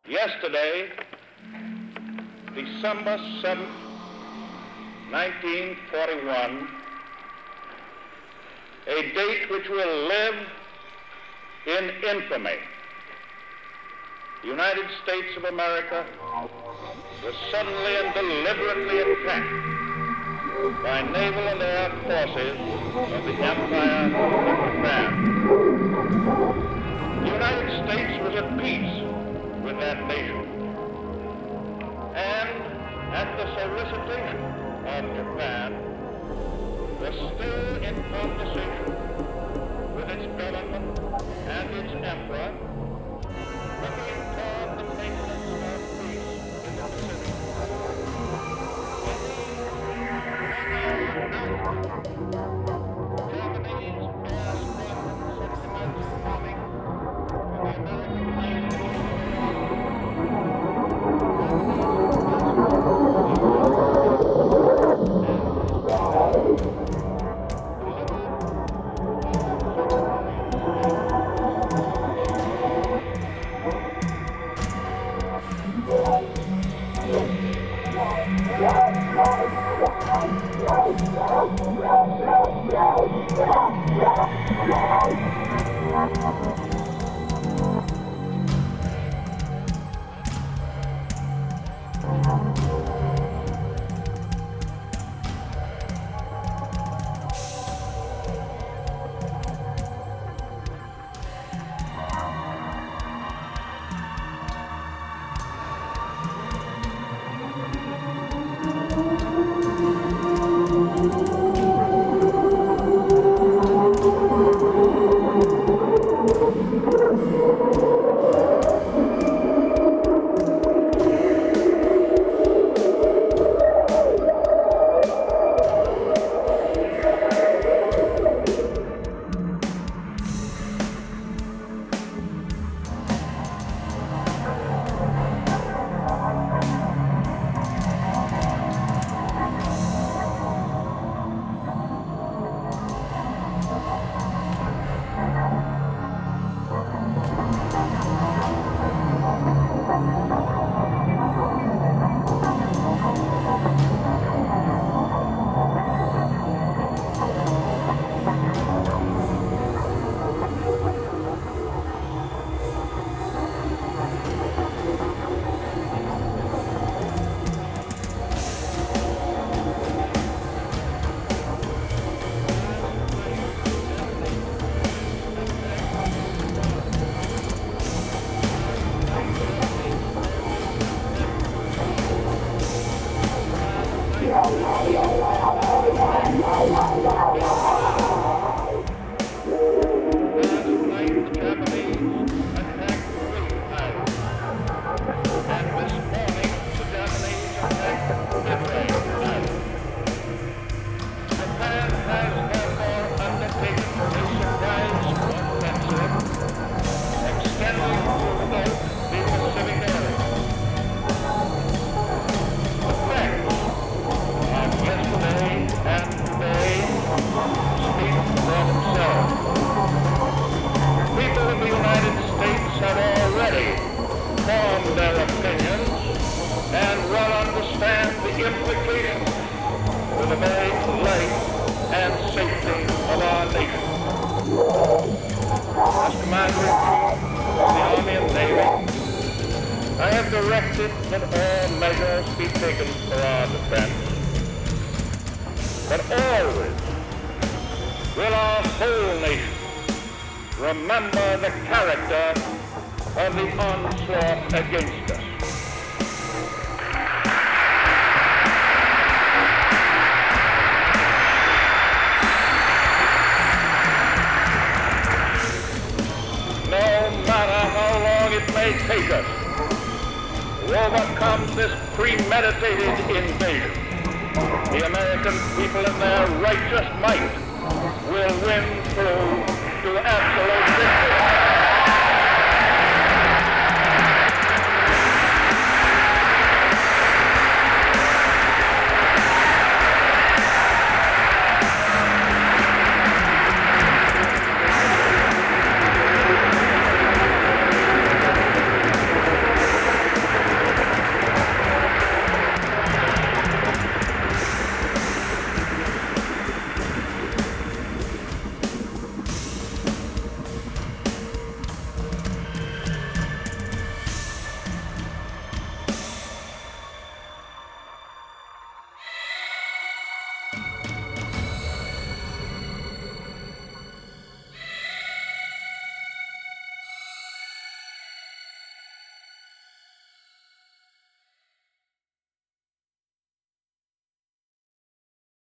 Yesterday, December 7th, 1941, a date which will live in infamy. The United States of America was suddenly and deliberately attacked by naval and air forces of the Empire of Japan. The United States was at peace with that nation, and at the solicitation of Japan, was still in conversation with its government and its emperor, looking toward the maintenance of peace in the Pacific. Germany's air squadrons had commenced bombing the American land. Remember the character of the onslaught against us. No matter how long it may take us to overcome this premeditated invasion, the American people in their righteous might will win through to absolute victory.